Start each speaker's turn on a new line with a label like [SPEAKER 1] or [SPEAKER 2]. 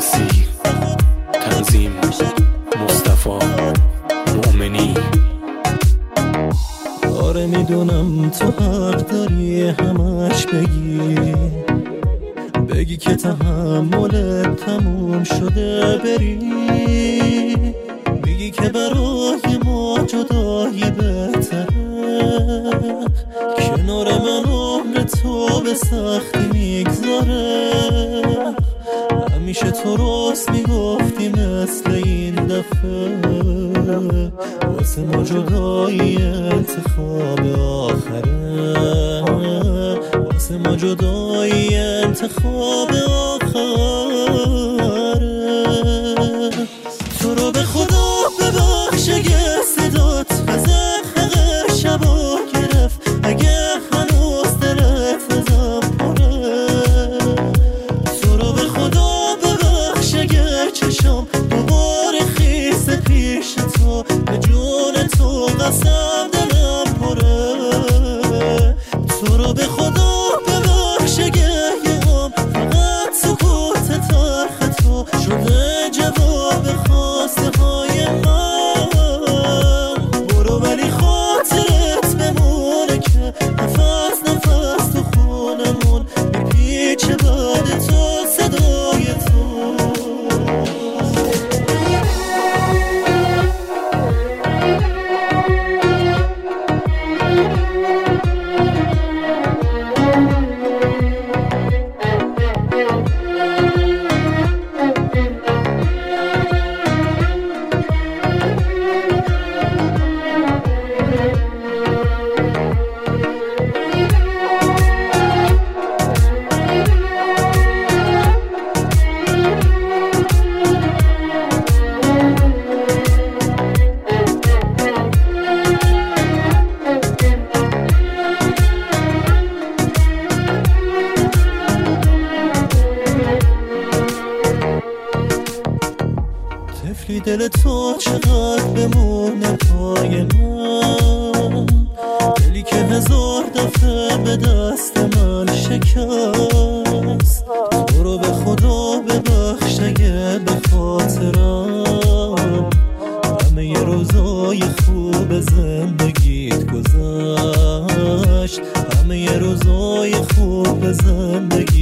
[SPEAKER 1] عباسی، تنظیم مصطفی مؤمنی.
[SPEAKER 2] آره میدونم تو حق داری همش بگی که تحملت تموم شده بری، میگی که برای ما جدایی بهتره، کنار من عمر تو به سختی میگذاره. همیشه تو راست میگفتی مثل این دفعه، واسه ما جدایی انتخاب آخره، واسه ما جدایی انتخاب آخره. تو رو به خدا ببخش اگه صدات بزخ شبا گرفت، اگه هنوز دلت ازم پره. تو رو به خدا ببخش اگه چشم دوباره خیس پیش تو، به جون تو قسم دلم پره. تو رو به خدا ببخش اگه یهام فقط سکوت تلخ تو شده جواب خواسته های من. برو ولی خاطرت بمونه که نفس نفس تو خونمون میپیچه بعد تو صدای تو. طفلی دل تو چقدر بمونه پای من، دلی که هزار دفعه به دست من شکست. تو رو به خدا ببخش اگه به خاطرم همه ی روزای خوب زندگیت گذشت، همه ی روزای خوب زندگی